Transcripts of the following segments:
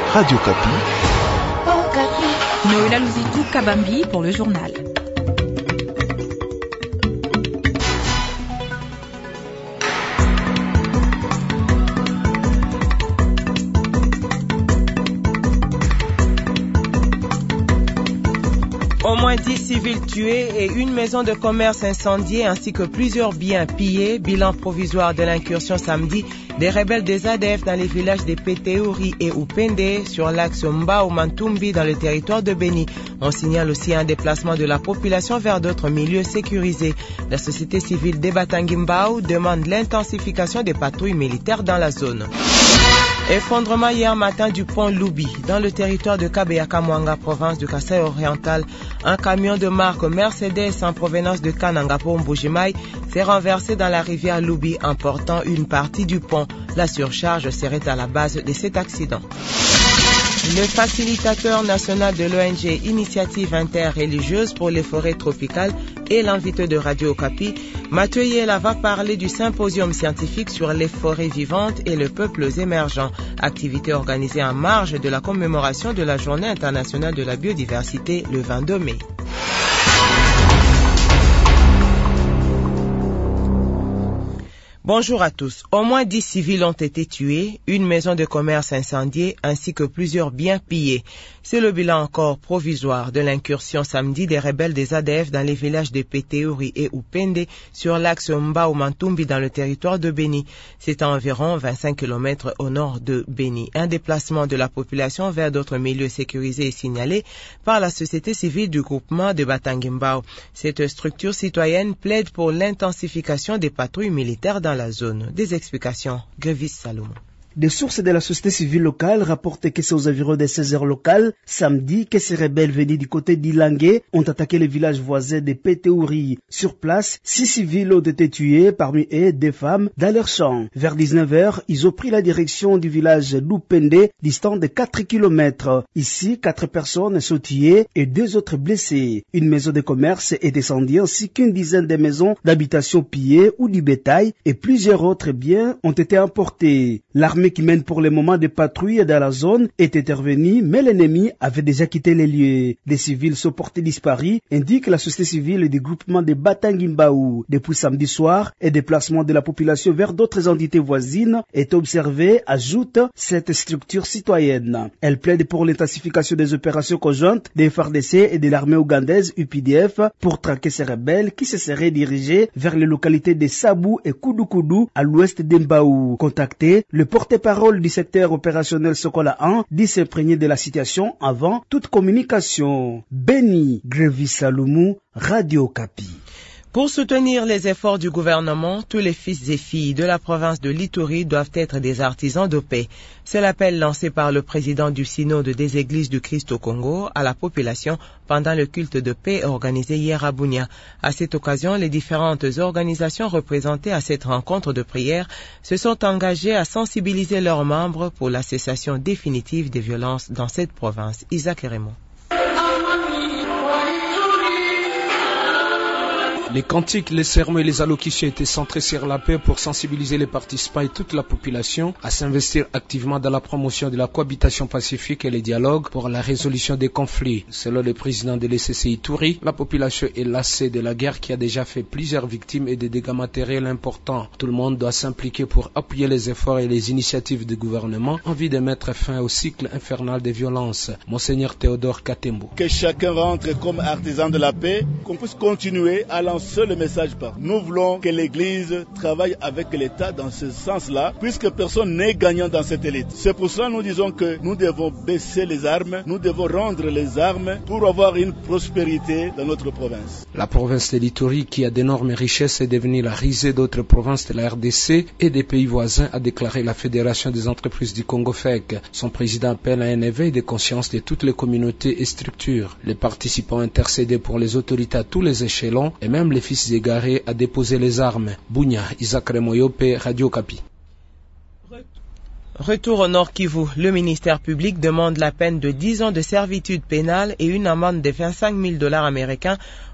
Radio Kapi. Oh, Kapi. Noëlla Luzitou Kabambi pour le journal. Au moins 10 civils tués et une maison de commerce incendiée ainsi que plusieurs biens pillés. Bilan provisoire de l'incursion samedi des rebelles des ADF dans les villages de Peteuri et Upende sur l'axe Mbao-Mantumbi dans le territoire de Beni. On signale aussi un déplacement de la population vers d'autres milieux sécurisés. La société civile d'Ebatangi-Mbao demande l'intensification des patrouilles militaires dans la zone. Effondrement hier matin du pont Loubi dans le territoire de Kabeyaka-Mwanga, province du Kasaï-Oriental. Un camion de marque Mercedes en provenance de Kanangapo-Mbujimai s'est renversé dans la rivière Loubi, emportant une partie du pont. La surcharge serait à la base de cet accident. Le facilitateur national de l'ONG Initiative interreligieuse pour les forêts tropicales et l'invité de Radio Kapi, Mathieu Yela, va parler du symposium scientifique sur les forêts vivantes et les peuples émergents, activité organisée en marge de la commémoration de la Journée internationale de la biodiversité le 22 mai. Bonjour à tous. Au moins 10 civils ont été tués, une maison de commerce incendiée ainsi que plusieurs biens pillés. C'est le bilan encore provisoire de l'incursion samedi des rebelles des ADF dans les villages de Peteuri et Upende sur l'axe Mbao-Mantumbi dans le territoire de Beni. C'est à environ 25 km au nord de Beni. Un déplacement de la population vers d'autres milieux sécurisés est signalé par la société civile du groupement de Batangi-Mbao. Cette structure citoyenne plaide pour l'intensification des patrouilles militaires dans la zone. Des explications, Grevis Salomon. Des sources de la société civile locale rapportent que c'est aux environs des 16 heures locales, samedi, que ces rebelles venus du côté d'Ilangué ont attaqué le village voisin de Peteuri. Sur place, 6 civils ont été tués, parmi eux des femmes, dans leur champ. Vers 19 heures, ils ont pris la direction du village d'Upende, distant de 4 km. Ici, 4 personnes sont tuées et 2 autres blessées. Une maison de commerce est descendue ainsi qu'une dizaine de maisons d'habitation pillées ou du bétail et plusieurs autres biens ont été emportés. L'armée qui mène pour le moment des patrouilles dans la zone est intervenue, mais l'ennemi avait déjà quitté les lieux. Des civils sont portés disparus, indique la société civile du groupement de Batangi-Mbao. Depuis samedi soir, un déplacement de la population vers d'autres entités voisines est observé, ajoute cette structure citoyenne. Elle plaide pour l'intensification des opérations conjointes des FARDC et de l'armée ougandaise UPDF pour traquer ces rebelles qui se seraient dirigés vers les localités de Sabou et Koudou à l'ouest d'Mbao. Contacté, le porte-parole du secteur opérationnel Sokola 1 dit s'imprégner de la situation avant toute communication. Beni, Grevis Salomon, Radio Kapi. Pour soutenir les efforts du gouvernement, tous les fils et filles de la province de l'Ituri doivent être des artisans de paix. C'est l'appel lancé par le président du synode des églises du Christ au Congo à la population pendant le culte de paix organisé hier à Bunia. À cette occasion, les différentes organisations représentées à cette rencontre de prière se sont engagées à sensibiliser leurs membres pour la cessation définitive des violences dans cette province. Isaac Raymond. Les cantiques, les sermons et les allocutions étaient centrés sur la paix pour sensibiliser les participants et toute la population à s'investir activement dans la promotion de la cohabitation pacifique et les dialogues pour la résolution des conflits. Selon le président de l'ECC Ituri, la population est lassée de la guerre qui a déjà fait plusieurs victimes et des dégâts matériels importants. Tout le monde doit s'impliquer pour appuyer les efforts et les initiatives du gouvernement en vue de mettre fin au cycle infernal des violences. Monseigneur Théodore Katembo. Que chacun rentre comme artisan de la paix, qu'on puisse continuer à lancer le message par. Nous voulons que l'Église travaille avec l'État dans ce sens-là, puisque personne n'est gagnant dans cette élite. C'est pour cela que nous disons que nous devons baisser les armes, nous devons rendre les armes pour avoir une prospérité dans notre province. La province de l'Ituri, qui a d'énormes richesses, est devenue la risée d'autres provinces de la RDC et des pays voisins, a déclaré la Fédération des entreprises du Congo FEC. Son président appelle à un éveil de conscience de toutes les communautés et structures. Les participants ont intercédé pour les autorités à tous les échelons et même les fils égarés à déposer les armes. Bunia, Isaac Remoyope, Radio Kapi. Retour au Nord Kivu, le ministère public demande la peine de 10 ans de servitude pénale et une amende de $25 000 américains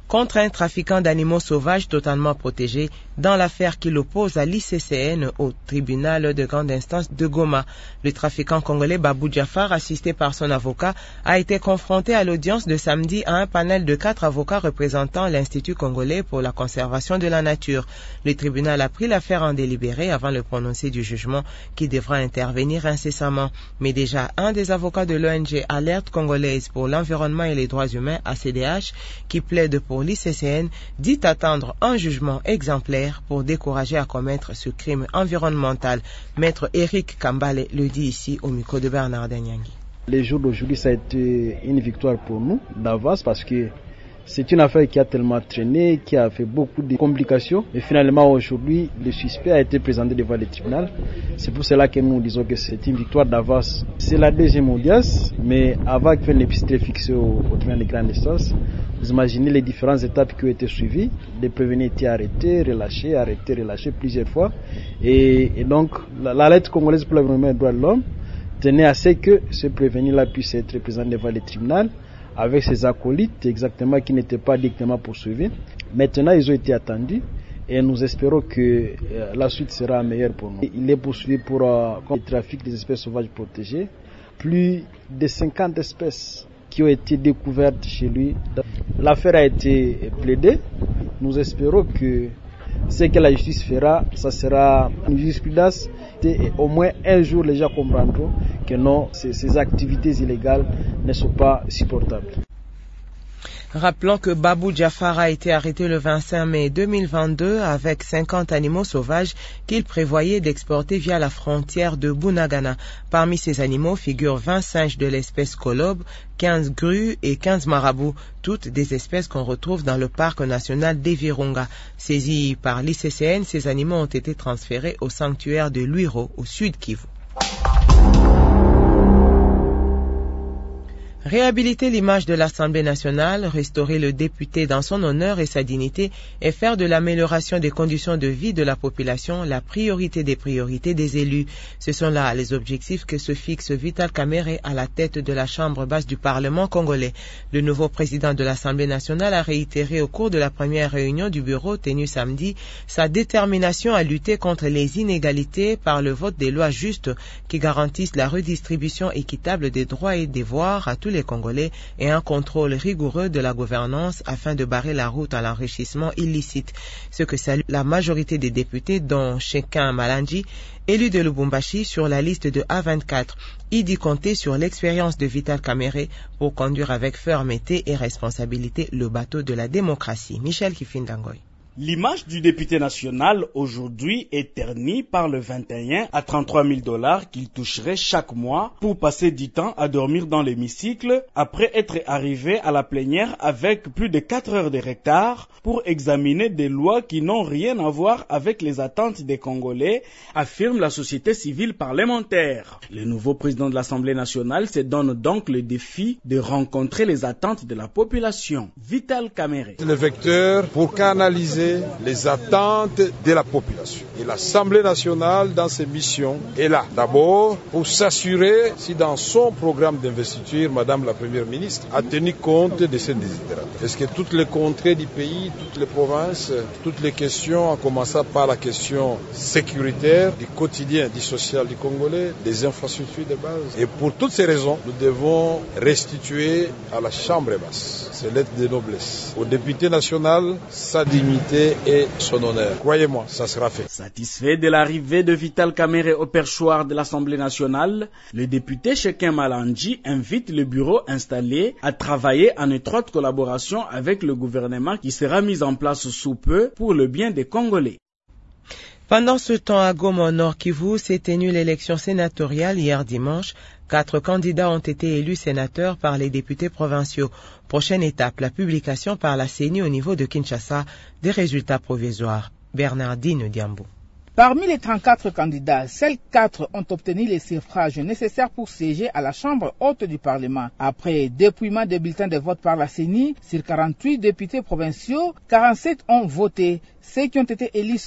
contre un trafiquant d'animaux sauvages totalement protégé dans l'affaire qui l'oppose à l'ICCN au tribunal de grande instance de Goma. Le trafiquant congolais Babou Diafar, assisté par son avocat, a été confronté à l'audience de samedi à un panel de 4 avocats représentant l'Institut congolais pour la conservation de la nature. Le tribunal a pris l'affaire en délibéré avant le prononcé du jugement qui devra intervenir incessamment. Mais déjà, un des avocats de l'ONG Alerte congolaise pour l'environnement et les droits humains, ACDH, qui plaide pour l'ICCN, dit attendre un jugement exemplaire pour décourager à commettre ce crime environnemental. Maître Eric Kambale le dit ici au micro de Bernard Danyangui. Les jours d'aujourd'hui, ça a été une victoire pour nous d'avance parce que c'est une affaire qui a tellement traîné, qui a fait beaucoup de complications. Et finalement, aujourd'hui, le suspect a été présenté devant le tribunal. C'est pour cela que nous disons que c'est une victoire d'avance. C'est la deuxième audience, mais avant que l'épisode fixé au tribunal de grande instance, vous imaginez les différentes étapes qui ont été suivies. Les prévenus étaient arrêtés, relâchés plusieurs fois. Et donc, la lettre congolaise pour l'environnement et les droits de l'homme tenait à ce que ce prévenu-là puisse être présenté devant le tribunal avec ses acolytes exactement qui n'étaient pas directement poursuivis. Maintenant, ils ont été attendus et nous espérons que la suite sera meilleure pour nous. Il est poursuivi pour le trafic des espèces sauvages protégées. Plus de 50 espèces qui ont été découvertes chez lui. L'affaire a été plaidée. Nous espérons que ce que la justice fera, ça sera une jurisprudence et au moins un jour les gens comprendront que non, ces activités illégales ne sont pas supportables. Rappelons que Babou Diafar a été arrêté le 25 mai 2022 avec 50 animaux sauvages qu'il prévoyait d'exporter via la frontière de Bunagana. Parmi ces animaux figurent 20 singes de l'espèce colobe, 15 grues et 15 marabouts, toutes des espèces qu'on retrouve dans le parc national d'Evirunga. Saisis par l'ICCN, ces animaux ont été transférés au sanctuaire de Luiro, au sud Kivu. Réhabiliter l'image de l'Assemblée nationale, restaurer le député dans son honneur et sa dignité et faire de l'amélioration des conditions de vie de la population la priorité des priorités des élus. Ce sont là les objectifs que se fixe Vital Kamerhe à la tête de la Chambre basse du Parlement congolais. Le nouveau président de l'Assemblée nationale a réitéré au cours de la première réunion du bureau tenue samedi sa détermination à lutter contre les inégalités par le vote des lois justes qui garantissent la redistribution équitable des droits et devoirs à tous les Congolais et un contrôle rigoureux de la gouvernance afin de barrer la route à l'enrichissement illicite. Ce que salue la majorité des députés, dont Shekin Malanji, élu de Lubumbashi sur la liste de A24. Il dit compter sur l'expérience de Vital Kamerhe pour conduire avec fermeté et responsabilité le bateau de la démocratie. Michel Kifindangoy. L'image du député national aujourd'hui est ternie par le 21 à 33 000 $ qu'il toucherait chaque mois pour passer du temps à dormir dans l'hémicycle après être arrivé à la plénière avec plus de 4 heures de retard pour examiner des lois qui n'ont rien à voir avec les attentes des Congolais, affirme la société civile parlementaire. Le nouveau président de l'Assemblée nationale se donne donc le défi de rencontrer les attentes de la population. Vital Kamerhe. Le vecteur pour canaliser les attentes de la population. Et l'Assemblée nationale, dans ses missions, est là. D'abord, pour s'assurer si dans son programme d'investiture, Madame la Première ministre a tenu compte de ces désidérates. Est-ce que toutes les contrées du pays, toutes les provinces, toutes les questions, en commençant par la question sécuritaire, du quotidien, du social du Congolais, des infrastructures de base. Et pour toutes ces raisons, nous devons restituer à la Chambre basse ses lettres de noblesse. Au député national, sa dignité et son honneur. Croyez-moi, ça sera fait. Satisfait de l'arrivée de Vital Kamerhe au perchoir de l'Assemblée nationale, le député Shekin Malanji invite le bureau installé à travailler en étroite collaboration avec le gouvernement qui sera mis en place sous peu pour le bien des Congolais. Pendant ce temps, à Goma, au Nord Kivu, s'est tenue l'élection sénatoriale hier dimanche. 4 candidats ont été élus sénateurs par les députés provinciaux. Prochaine étape, la publication par la CENI au niveau de Kinshasa des résultats provisoires. Bernardine Diambo. Parmi les 34 candidats, seuls 4 ont obtenu les suffrages nécessaires pour siéger à la Chambre haute du Parlement. Après dépouillement des bulletins de vote par la CENI, sur 48 députés provinciaux, 47 ont voté. Ceux qui ont été élus sont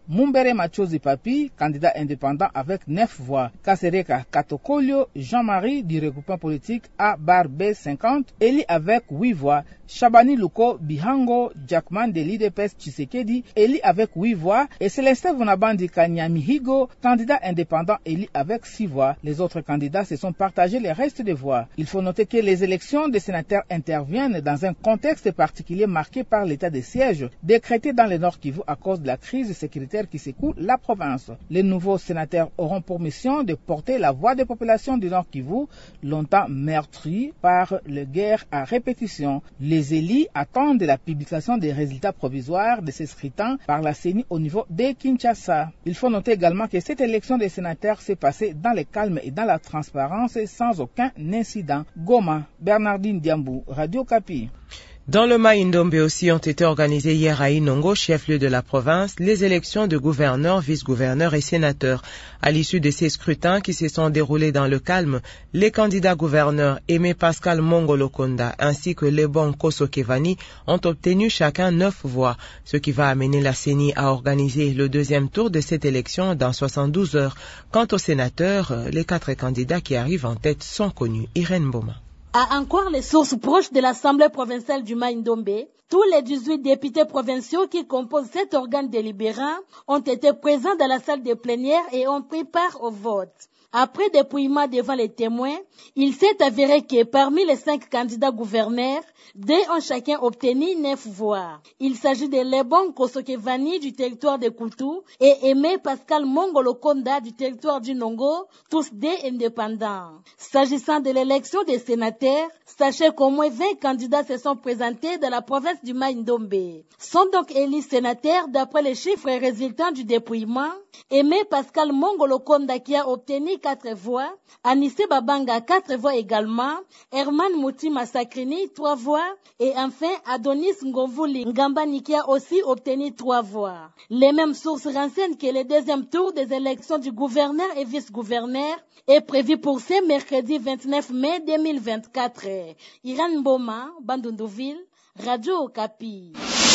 Mumbere Machozi Papi, candidat indépendant avec 9 voix. Kasereka Katokolio Jean-Marie du regroupement politique A bar B50, élu avec 8 voix. Shabani Luko Bihango Jackman de l'IDPS Tshisekedi, élu avec 8 voix. Et Célestin Vunabandi Kanyamihigo, candidat indépendant élu avec 6 voix. Les autres candidats se sont partagés les restes des voix. Il faut noter que les élections des sénateurs interviennent dans un contexte particulier marqué par l'état de siège décrété dans le Nord Kivu à cause de la crise sécuritaire qui secoue la province. Les nouveaux sénateurs auront pour mission de porter la voix des populations du Nord Kivu, longtemps meurtries par les guerres à répétition. Les élus attendent la publication des résultats provisoires de ces scrutins par la CENI au niveau de Kinshasa. Il faut noter également que cette élection des sénateurs s'est passée dans le calme et dans la transparence sans aucun incident. Goma, Bernardine Diambou, Radio Kapi. Dans le Mai-Ndombe aussi ont été organisées hier à Inongo, chef-lieu de la province, les élections de gouverneurs, vice-gouverneurs et sénateurs. À l'issue de ces scrutins qui se sont déroulés dans le calme, les candidats gouverneurs Aimé Pascal Mongolokonda ainsi que Lebon Kosokevani ont obtenu chacun 9 voix, ce qui va amener la CENI à organiser le deuxième tour de cette élection dans 72 heures. Quant aux sénateurs, les 4 candidats qui arrivent en tête sont connus. Irène Boma. À encore les sources proches de l'Assemblée provinciale du Mai-Ndombe, tous les 18 députés provinciaux qui composent cet organe délibérant ont été présents dans la salle de plénière et ont pris part au vote. Après dépouillement devant les témoins, il s'est avéré que parmi les 5 candidats gouverneurs, 2 ont chacun obtenu 9 voix. Il s'agit de Lebon Kosokevani du territoire de Koutou et Aimé Pascal Mongolokonda du territoire du Nongo, tous 2 indépendants. S'agissant de l'élection des sénateurs, sachez qu'au moins 20 candidats se sont présentés dans la province du Mai-Ndombe. Sont donc élus sénateurs d'après les chiffres résultant du dépouillement. Aimé Pascal Mongolokonda qui a obtenu 4 voix, Anissé Babanga 4 voix également, Herman Mouti Massakrini 3 voix et enfin Adonis Ngovuli Ngambani qui a aussi obtenu 3 voix. Les mêmes sources renseignent que le deuxième tour des élections du gouverneur et vice-gouverneur est prévu pour ce mercredi 29 mai 2024. Irène Boma, Bandundouville, Radio Okapi.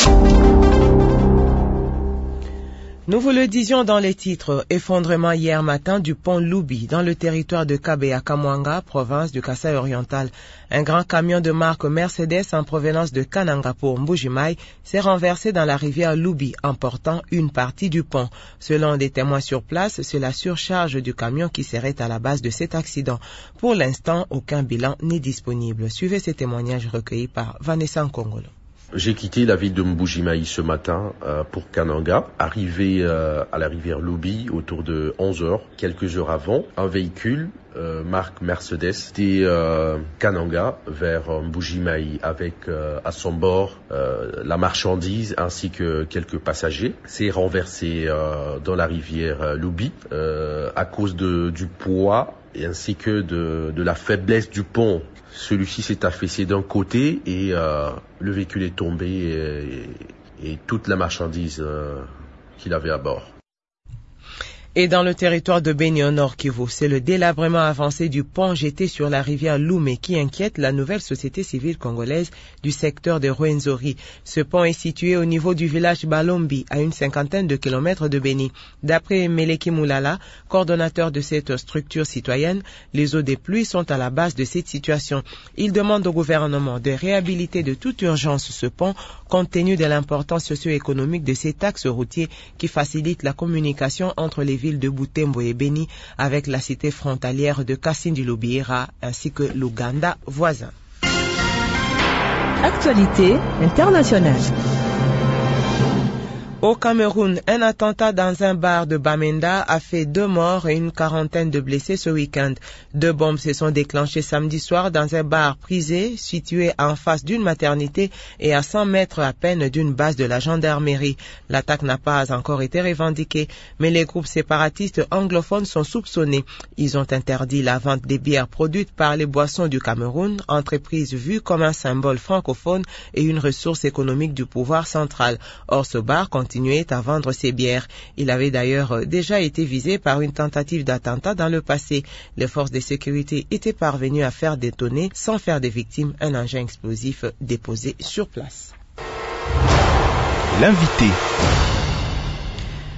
Nous vous le disions dans les titres, effondrement hier matin du pont Loubi dans le territoire de Kabe à Kamwanga, province du Kasaï oriental. Un grand camion de marque Mercedes en provenance de Kananga pour Mbujimai s'est renversé dans la rivière Loubi, emportant une partie du pont. Selon des témoins sur place, c'est la surcharge du camion qui serait à la base de cet accident. Pour l'instant, aucun bilan n'est disponible. Suivez ces témoignages recueillis par Vanessa Nkongolo. J'ai quitté la ville de Mbujimai ce matin pour Kananga. Arrivé à la rivière Loubi autour de 11h, quelques heures avant, un véhicule marque Mercedes de Kananga vers Mbujimai avec à son bord la marchandise ainsi que quelques passagers. C'est renversé dans la rivière Loubi à cause du poids et ainsi que de la faiblesse du pont. Celui-ci s'est affaissé d'un côté et le véhicule est tombé et toute la marchandise qu'il avait à bord. Et dans le territoire de Beni au Nord Kivu, c'est le délabrement avancé du pont jeté sur la rivière Loumé qui inquiète la nouvelle société civile congolaise du secteur de Rwenzori. Ce pont est situé au niveau du village Balombi, à une 50aine de kilomètres de Beni. D'après Meleki Moulala, coordonnateur de cette structure citoyenne, les eaux des pluies sont à la base de cette situation. Il demande au gouvernement de réhabiliter de toute urgence ce pont, compte tenu de l'importance socio-économique de cet axe routier qui facilite la communication entre les villes de Butembo et Beni avec la cité frontalière de Kasindi-Lubira ainsi que l'Ouganda voisin. Actualité internationale. Au Cameroun, un attentat dans un bar de Bamenda a fait 2 morts et une quarantaine de blessés ce week-end. 2 bombes se sont déclenchées samedi soir dans un bar prisé situé en face d'une maternité et à 100 mètres à peine d'une base de la gendarmerie. L'attaque n'a pas encore été revendiquée, mais les groupes séparatistes anglophones sont soupçonnés. Ils ont interdit la vente des bières produites par les Boissons du Cameroun, entreprise vue comme un symbole francophone et une ressource économique du pouvoir central. Or, ce bar continuait à vendre ses bières. Il avait d'ailleurs déjà été visé par une tentative d'attentat dans le passé. Les forces de sécurité étaient parvenues à faire détonner, sans faire de victimes, un engin explosif déposé sur place. L'invité.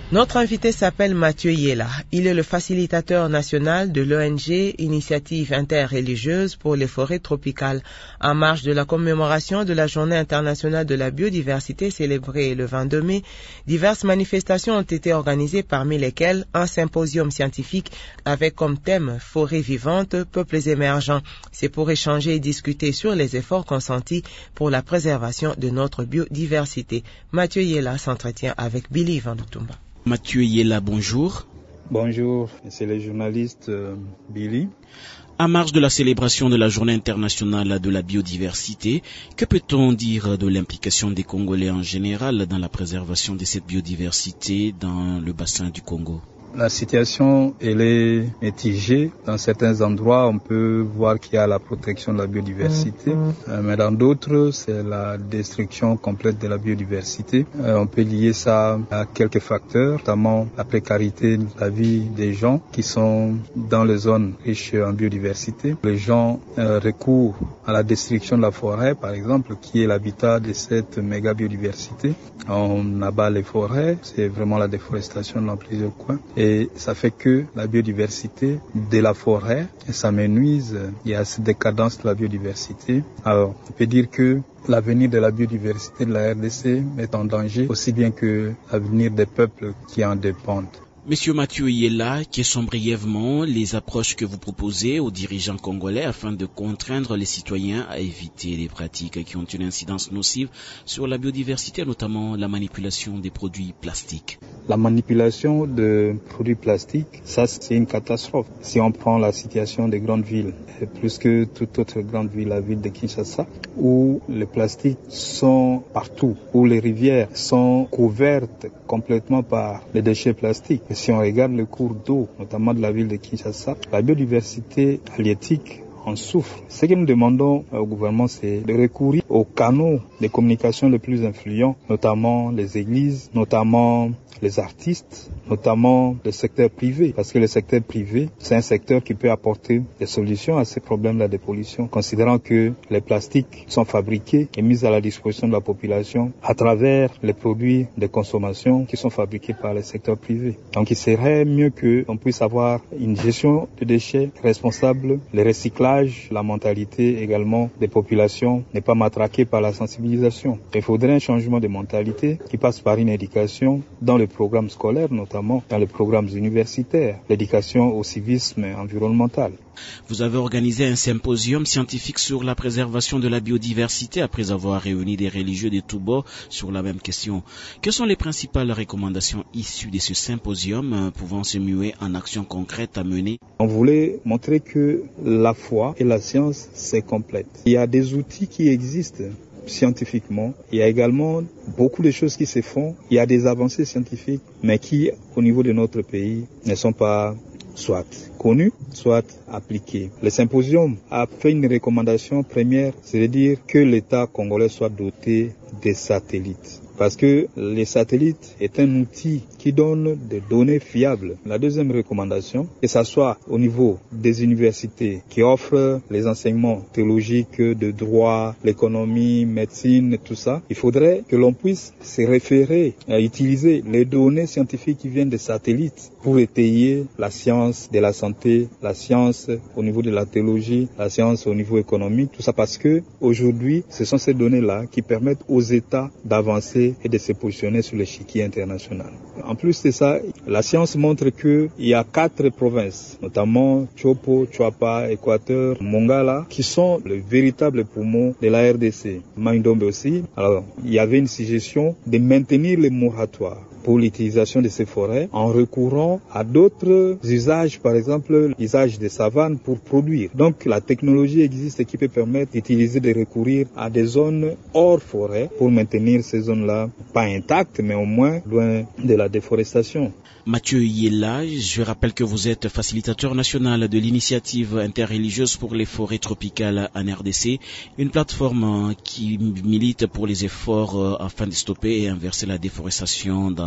Notre invité s'appelle Mathieu Yela. Il est le facilitateur national de l'ONG Initiative interreligieuse pour les forêts tropicales. En marge de la commémoration de la Journée internationale de la biodiversité célébrée le 22 mai, diverses manifestations ont été organisées, parmi lesquelles un symposium scientifique avec comme thème forêts vivantes, peuples émergents. C'est pour échanger et discuter sur les efforts consentis pour la préservation de notre biodiversité. Mathieu Yela s'entretient avec Billy Van Lutumba. Mathieu Yela, bonjour. Bonjour, c'est le journaliste Billy. À marge de la célébration de la Journée internationale de la biodiversité, que peut-on dire de l'implication des Congolais en général dans la préservation de cette biodiversité dans le bassin du Congo? La situation, elle est mitigée. Dans certains endroits, on peut voir qu'il y a la protection de la biodiversité, mais dans d'autres, c'est la destruction complète de la biodiversité. On peut lier ça à quelques facteurs, notamment la précarité de la vie des gens qui sont dans les zones riches en biodiversité. Les gens recourent à la destruction de la forêt, par exemple, qui est l'habitat de cette méga biodiversité. On abat les forêts, c'est vraiment la déforestation dans plusieurs coins. Et ça fait que la biodiversité de la forêt s'amenuise. Il y a cette décadence de la biodiversité. Alors, on peut dire que l'avenir de la biodiversité de la RDC est en danger, aussi bien que l'avenir des peuples qui en dépendent. Monsieur Mathieu Yela, quelles sont brièvement les approches que vous proposez aux dirigeants congolais afin de contraindre les citoyens à éviter des pratiques qui ont une incidence nocive sur la biodiversité, notamment la manipulation des produits plastiques? La manipulation de produits plastiques, ça c'est une catastrophe. Si on prend la situation des grandes villes, plus que toute autre grande ville, la ville de Kinshasa, où les plastiques sont partout, où les rivières sont couvertes complètement par les déchets plastiques. Et si on regarde le cours d'eau, notamment de la ville de Kinshasa, la biodiversité halieutique en souffre. Ce que nous demandons au gouvernement, c'est de recourir aux canaux de communication les plus influents, notamment les églises, notamment les artistes, notamment le secteur privé, parce que le secteur privé, c'est un secteur qui peut apporter des solutions à ces problèmes-là de pollution, considérant que les plastiques sont fabriqués et mis à la disposition de la population à travers les produits de consommation qui sont fabriqués par le secteur privé. Donc il serait mieux qu'on puisse avoir une gestion de déchets responsable, le recyclage, la mentalité également des populations n'est pas matraquée par la sensibilisation. Il faudrait un changement de mentalité qui passe par une éducation dans le programme scolaire, notamment dans les programmes universitaires, l'éducation au civisme environnemental. Vous avez organisé un symposium scientifique sur la préservation de la biodiversité après avoir réuni des religieux de tous bords sur la même question. Quelles sont les principales recommandations issues de ce symposium pouvant se muer en actions concrètes à mener? On voulait montrer que la foi et la science, c'est complète. Il y a des outils qui existent scientifiquement. Il y a également beaucoup de choses qui se font. Il y a des avancées scientifiques, mais qui, au niveau de notre pays, ne sont pas soit connues, soit appliquées. Le symposium a fait une recommandation première, c'est-à-dire que l'État congolais soit doté des satellites. Parce que les satellites est un outil qui donne des données fiables. La deuxième recommandation, que ce soit au niveau des universités qui offrent les enseignements théologiques de droit, l'économie, médecine, tout ça, il faudrait que l'on puisse se référer à utiliser les données scientifiques qui viennent des satellites pour étayer la science de la santé, la science au niveau de la théologie, la science au niveau économique, tout ça parce que aujourd'hui, ce sont ces données-là qui permettent aux États d'avancer et de se positionner sur l'échiquier international. En plus de ça, la science montre qu'il y a 4 provinces, notamment Chopo, Chouapa, Équateur, Mongala, qui sont le véritable poumon de la RDC. Maïndombe aussi. Alors, il y avait une suggestion de maintenir les moratoires pour l'utilisation de ces forêts en recourant à d'autres usages, par exemple l'usage des savanes pour produire. Donc la technologie existe qui peut permettre d'utiliser, de recourir à des zones hors forêt pour maintenir ces zones-là, pas intactes, mais au moins loin de la déforestation. Mathieu Yela, je rappelle que vous êtes facilitateur national de l'initiative interreligieuse pour les forêts tropicales en RDC, une plateforme qui milite pour les efforts afin de stopper et inverser la déforestation dans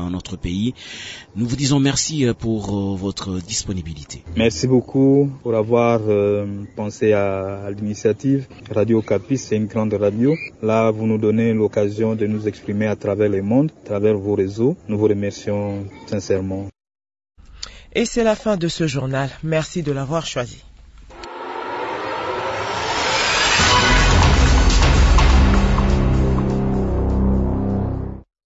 dans notre pays. Nous vous disons merci pour votre disponibilité. Merci beaucoup pour avoir pensé à l'initiative. Radio Okapi, c'est une grande radio. Là, vous nous donnez l'occasion de nous exprimer à travers le monde, à travers vos réseaux. Nous vous remercions sincèrement. Et c'est la fin de ce journal. Merci de l'avoir choisi.